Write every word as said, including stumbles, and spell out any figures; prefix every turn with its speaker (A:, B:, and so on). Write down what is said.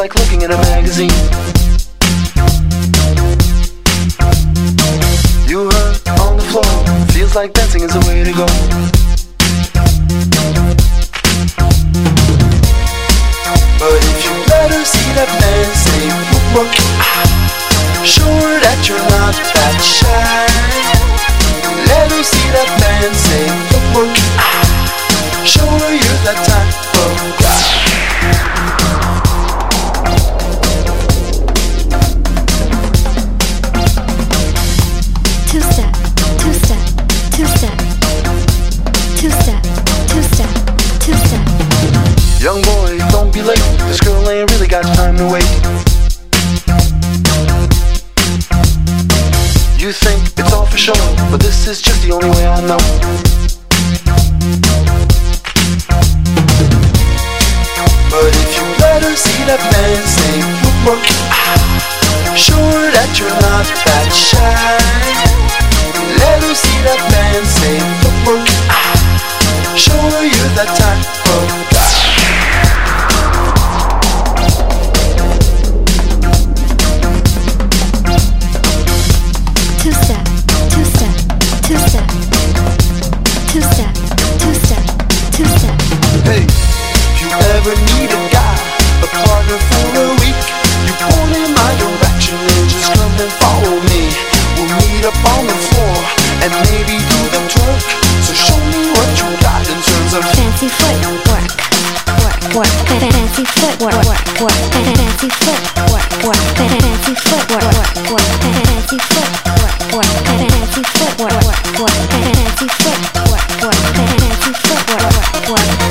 A: like looking at a magazine. You hurt on the floor, feels like dancing is the way to go. But if you let her see that man say look, show her that you're not that shy. Let her see that man say look, show her you're that type of guy.
B: Two-step, two-step, two-step, two-step, two-step, two-step.
A: Young boy, don't be late. This girl ain't really got time to wait. You think it's all for show, but this is just the only way I know. But if you let her see that man say look, show her that you're not that shy. Let her see that man say look, show her you're that type of guy.
B: Two-step, two-step, two-step, two-step, two-step, two-step.
A: Hey, if you ever need a guy, a partner for a week, you point in my direction and just come and follow me. We'll meet up on the floor and maybe do the twerk. So show me what you got in terms of
B: fancy footwork, work, work, fancy footwork, work, work, fancy footwork, work, fancy footwork, work, work, fancy footwork, work, fancy footwork, work, work, fancy footwork, work, fancy footwork, work, work.